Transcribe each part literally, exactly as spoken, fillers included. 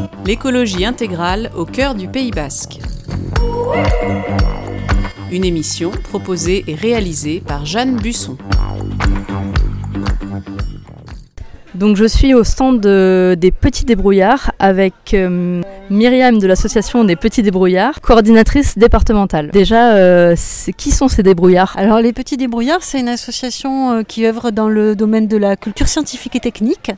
L'écologie intégrale au cœur du Pays basque. Une émission proposée et réalisée par Jeanne Busson. Donc je suis au stand de, des Petits Débrouillards avec euh, Myriam de l'association des Petits Débrouillards, coordinatrice départementale. Déjà, euh, qui sont ces débrouillards ? Alors les Petits Débrouillards, c'est une association euh, qui œuvre dans le domaine de la culture scientifique et technique.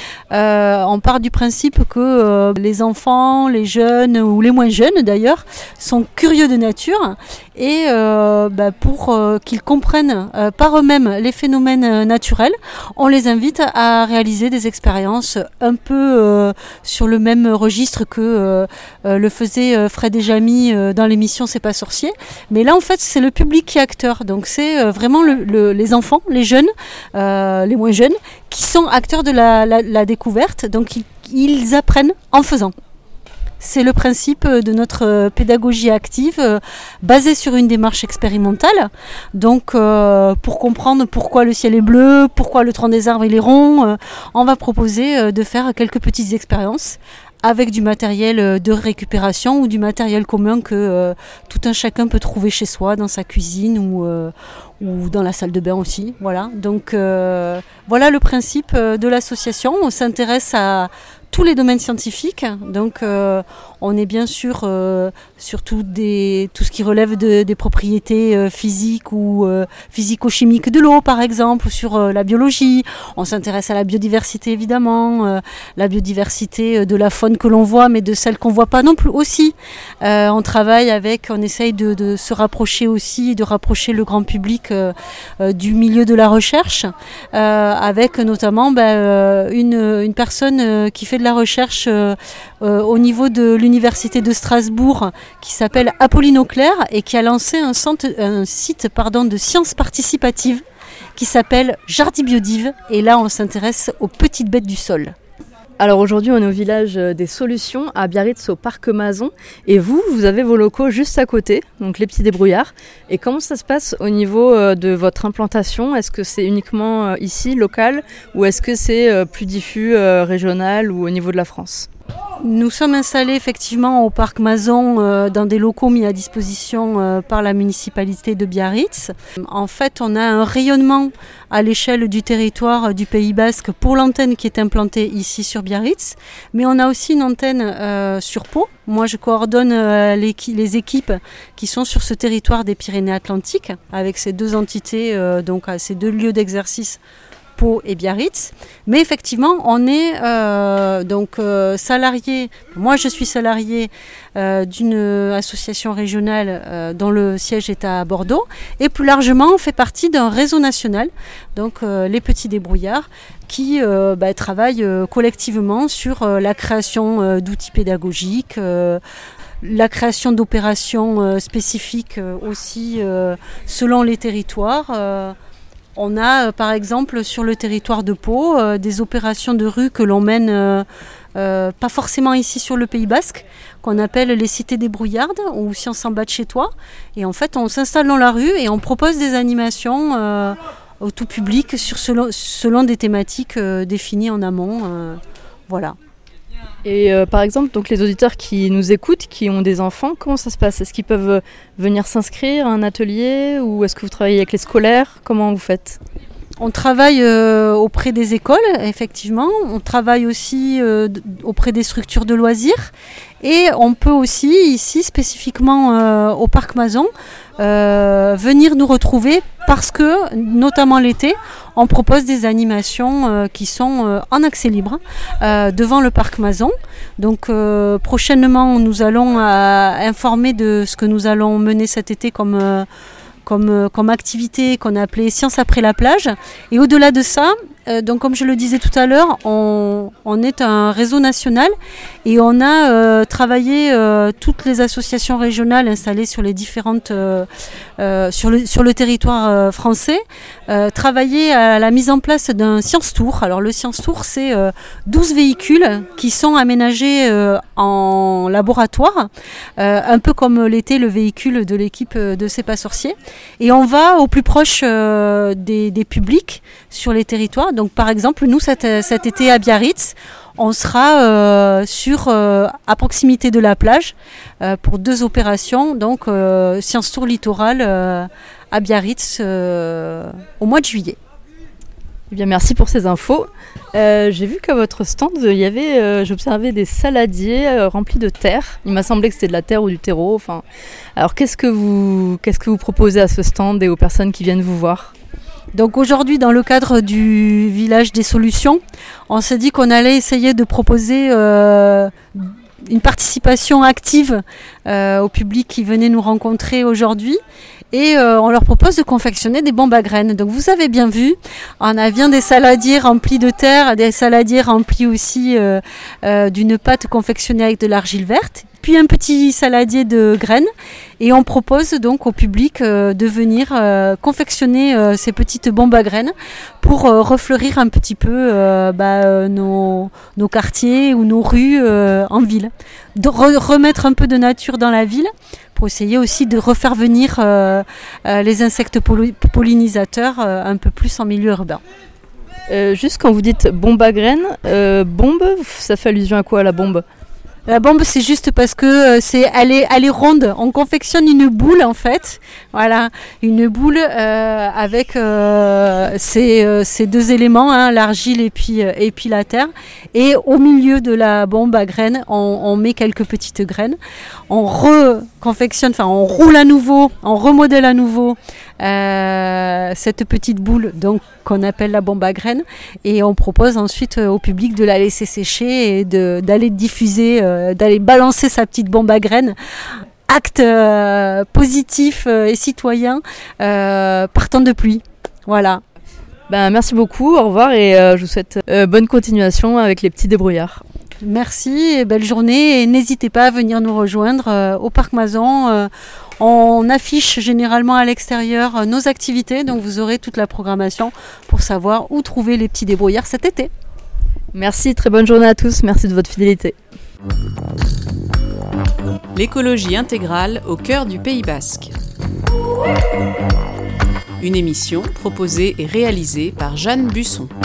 Euh, on part du principe que euh, les enfants, les jeunes ou les moins jeunes d'ailleurs, sont curieux de nature et euh, bah, pour euh, qu'ils comprennent euh, par eux-mêmes les phénomènes euh, naturels, on les invite à réaliser des expériences un peu euh, sur le même registre que euh, euh, le faisait euh, Fred et Jamy euh, dans l'émission C'est pas sorcier. Mais là en fait c'est le public qui est acteur, donc c'est euh, vraiment le, le, les enfants, les jeunes, euh, les moins jeunes, qui sont acteurs de la, la, la découverte, donc ils, ils apprennent en faisant. C'est le principe de notre pédagogie active euh, basée sur une démarche expérimentale. Donc euh, pour comprendre pourquoi le ciel est bleu, pourquoi le tronc des arbres il est rond, euh, on va proposer euh, de faire quelques petites expériences avec du matériel de récupération ou du matériel commun que euh, tout un chacun peut trouver chez soi, dans sa cuisine ou, euh, ou dans la salle de bain aussi. Voilà, donc euh, voilà le principe de l'association. On s'intéresse à tous les domaines scientifiques, donc euh, on est bien sûr euh, sur tout, des, tout ce qui relève de, des propriétés euh, physiques ou euh, physico-chimiques de l'eau par exemple, sur euh, la biologie. On s'intéresse à la biodiversité évidemment, euh, la biodiversité de la faune que l'on voit mais de celle qu'on voit pas non plus aussi. Euh, on travaille avec, on essaye de, de se rapprocher aussi, de rapprocher le grand public euh, euh, du milieu de la recherche, euh, avec notamment ben, euh, une, une personne euh, qui fait de la recherche euh, euh, au niveau de l'université de Strasbourg qui s'appelle Apolline Auclair et qui a lancé un, centre, un site pardon, de sciences participatives qui s'appelle Jardibiodive, et là on s'intéresse aux petites bêtes du sol. Alors aujourd'hui on est au village des Solutions à Biarritz au parc Mazon, et vous, vous avez vos locaux juste à côté, donc les Petits Débrouillards. Et comment ça se passe au niveau de votre implantation ? Est-ce que c'est uniquement ici, local, ou est-ce que c'est plus diffus, régional ou au niveau de la France ? Nous sommes installés effectivement au parc Mazon euh, dans des locaux mis à disposition euh, par la municipalité de Biarritz. En fait, on a un rayonnement à l'échelle du territoire du Pays basque pour l'antenne qui est implantée ici sur Biarritz, mais on a aussi une antenne euh, sur Pau. Moi, je coordonne euh, les, les équipes qui sont sur ce territoire des Pyrénées-Atlantiques avec ces deux entités, euh, donc ces deux lieux d'exercice, Pau et Biarritz. Mais effectivement, on est euh, donc euh, salarié. Moi, je suis salarié euh, d'une association régionale euh, dont le siège est à Bordeaux. Et plus largement, on fait partie d'un réseau national, donc euh, les Petits Débrouillards, qui euh, bah, travaillent euh, collectivement sur euh, la création euh, d'outils pédagogiques, euh, la création d'opérations euh, spécifiques euh, aussi euh, selon les territoires. Euh, On a euh, par exemple sur le territoire de Pau euh, des opérations de rue que l'on mène euh, euh, pas forcément ici sur le Pays basque, qu'on appelle les cités débrouillardes ou si on s'en bat de chez toi. Et en fait on s'installe dans la rue et on propose des animations euh, au tout public sur selon, selon des thématiques euh, définies en amont. Euh, voilà. Et euh, par exemple, donc les auditeurs qui nous écoutent, qui ont des enfants, comment ça se passe ? Est-ce qu'ils peuvent venir s'inscrire à un atelier ou est-ce que vous travaillez avec les scolaires ? Comment vous faites ? On travaille euh, auprès des écoles, effectivement. On travaille aussi euh, auprès des structures de loisirs. Et on peut aussi, ici, spécifiquement euh, au Parc Mazon, euh, venir nous retrouver parce que, notamment l'été, on propose des animations euh, qui sont euh, en accès libre euh, devant le Parc Mazon. Donc euh, prochainement, nous allons euh, informer de ce que nous allons mener cet été comme... Euh, Comme, comme activité qu'on a appelée Science après la plage. Et au-delà de ça, euh, donc comme je le disais tout à l'heure, on, on est un réseau national et on a euh, travaillé euh, toutes les associations régionales installées sur les différentes euh, euh, sur le sur le territoire euh, français, euh, travaillé à la mise en place d'un Science Tour. Alors le Science Tour, c'est euh, douze véhicules qui sont aménagés euh, en laboratoire, euh, un peu comme l'était le véhicule de l'équipe de C'est pas sorcier. Et on va au plus proche euh, des, des publics sur les territoires. Donc par exemple, nous cet, cet été à Biarritz, on sera euh, sur, euh, à proximité de la plage euh, pour deux opérations, donc euh, Sciences Tour Littoral euh, à Biarritz euh, au mois de juillet. Eh bien, merci pour ces infos. Euh, j'ai vu qu'à votre stand, il y avait, euh, j'observais des saladiers euh, remplis de terre. Il m'a semblé que c'était de la terre ou du terreau. Enfin, alors, qu'est-ce que vous, qu'est-ce que vous proposez à ce stand et aux personnes qui viennent vous voir ? Donc aujourd'hui, dans le cadre du village des solutions, on s'est dit qu'on allait essayer de proposer euh, une participation active euh, au public qui venait nous rencontrer aujourd'hui. Et euh, on leur propose de confectionner des bombes à graines. Donc vous avez bien vu, on a bien des saladiers remplis de terre, des saladiers remplis aussi euh, euh, d'une pâte confectionnée avec de l'argile verte, puis un petit saladier de graines. Et on propose donc au public euh, de venir euh, confectionner euh, ces petites bombes à graines pour euh, refleurir un petit peu euh, bah, euh, nos, nos quartiers ou nos rues euh, en ville. De re- remettre un peu de nature dans la ville pour essayer aussi de refaire venir euh, euh, les insectes pol- pollinisateurs euh, un peu plus en milieu urbain. Euh, juste quand vous dites bombe à graines, euh, bombe, ça fait allusion à quoi, la bombe ? La bombe, c'est juste parce que euh, c'est, elle est, elle est ronde. On confectionne une boule en fait, voilà, une boule euh, avec euh, ces, euh, ces deux éléments, hein, l'argile et puis euh, et puis la terre. Et au milieu de la bombe à graines, on, on met quelques petites graines. On reconfectionne, enfin on roule à nouveau, on remodèle à nouveau euh, cette petite boule, donc qu'on appelle la bombe à graines, et on propose ensuite au public de la laisser sécher et de, d'aller diffuser. Euh, d'aller balancer sa petite bombe à graines. Acte euh, positif euh, et citoyen euh, par temps de pluie. Voilà. Ben, merci beaucoup, au revoir et euh, je vous souhaite euh, bonne continuation avec les petits débrouillards. Merci et belle journée et n'hésitez pas à venir nous rejoindre euh, au Parc Mazon. Euh, on affiche généralement à l'extérieur euh, nos activités, donc vous aurez toute la programmation pour savoir où trouver les petits débrouillards cet été. Merci, très bonne journée à tous, merci de votre fidélité. L'écologie intégrale au cœur du Pays Basque. Une émission proposée et réalisée par Jeanne Busson.